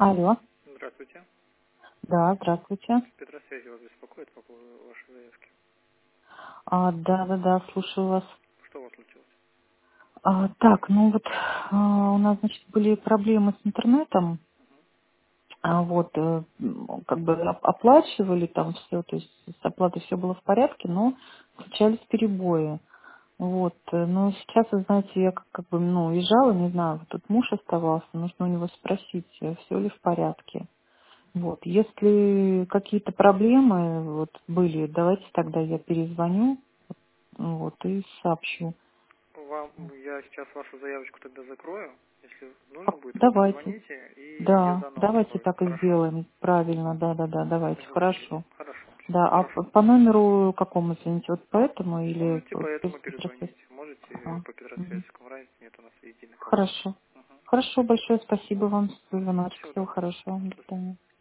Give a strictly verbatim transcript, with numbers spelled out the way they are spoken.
Алло. Здравствуйте. Да, здравствуйте. Петросвязи вас беспокоит по поводу вашей заявки. А, да, да, да, слушаю вас. Что у вас случилось? А, так, ну вот а, у нас, значит, были проблемы с интернетом. А, вот, э, м, как бы оп- оплачивали там все, то есть с оплатой все было в порядке, но случались перебои. Вот, э, но сейчас, вы знаете, я как, как бы, ну, уезжала, не знаю, вот тут муж оставался, нужно у него спросить, все ли в порядке. Вот, если какие-то проблемы вот были, давайте тогда я перезвоню, вот, и сообщу. Вам, я сейчас вашу заявочку тогда закрою. Если А, нужно будет, вы Давайте, позвоните, и я да, заново давайте открою. так и Хорошо? сделаем, правильно, да, да, да, давайте, Договорились. хорошо. Хорошо. Да, Всего а п- хорошего. по номеру какому, извините, вот по этому или Можете по по этому Петросвязь? перезвонить. Можете Ага. по Мгм. Петросвязевскому, разницы нет, у нас единый код. Хорошо. Угу. Хорошо, большое спасибо вам за звоночек. Всего Всего доброго. хорошего. До До свидания.